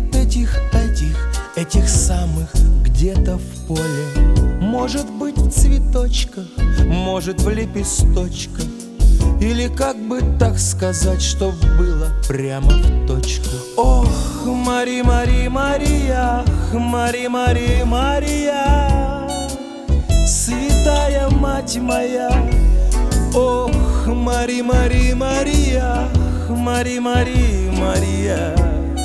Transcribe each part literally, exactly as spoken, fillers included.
от этих, этих, этих самых где-то в поле. Может быть, в цветочках, может, в лепесточках, или как бы так сказать, чтоб было прямо в точку. Ох, Мари, Мари, Мария, Мари, Мари, Мария, святая мать моя. Ох, Мари, Мари, Мария, Мари, Мари, Мария,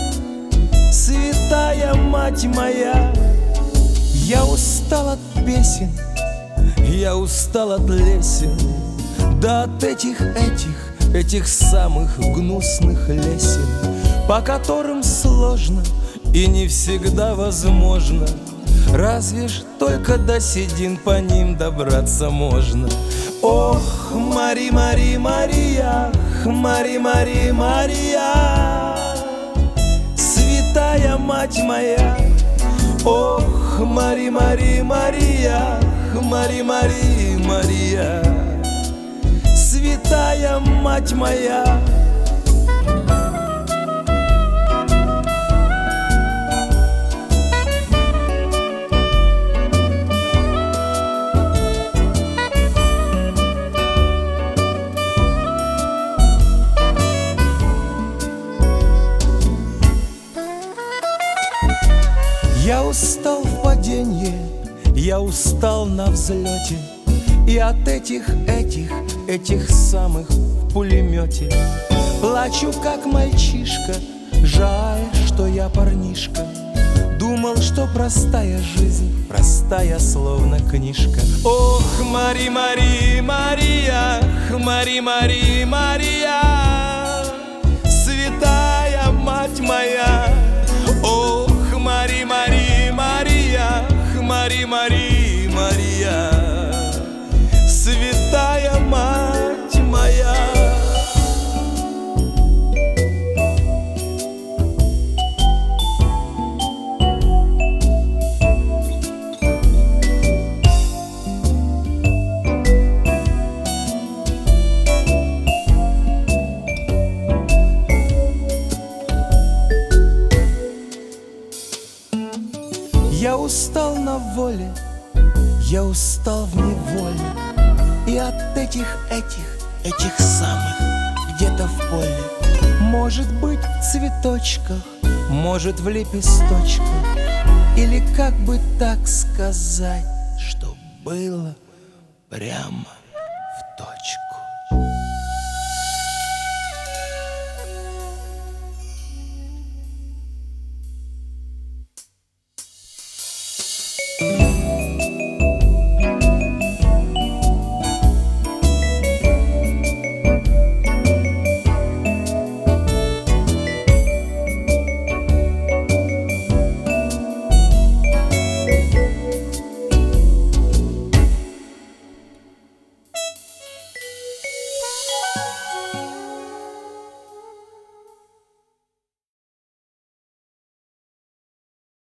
святая мать моя. Я устал от песен, я устал от лесен, да от этих, этих, этих самых гнусных лесен, по которым сложно и не всегда возможно. Разве ж только до седин по ним добраться можно. Ох, Мари, Мари, Мария, Мари, Мари, Мария, святая мать моя. Ох, Мари, Мари, Мария, Мари, Мари, Мария, святая мать моя. Я устал в паденье, я устал на взлете, и от этих, этих, этих самых в пулемете. Плачу, как мальчишка, жаль, что я парнишка. Думал, что простая жизнь, простая, словно книжка. Ох, Мари, Мари, Мария, Мари, Мари, Мария, святая мать моя. Ох, Мари, Мари, Мария, Мари, Мари, Мария, святая мать моя. Я устал на воле, я устал в неволе, и от этих, этих, этих самых где-то в поле. Может быть, в цветочках, может, в лепесточках, или как бы так сказать, что было прямо в точку.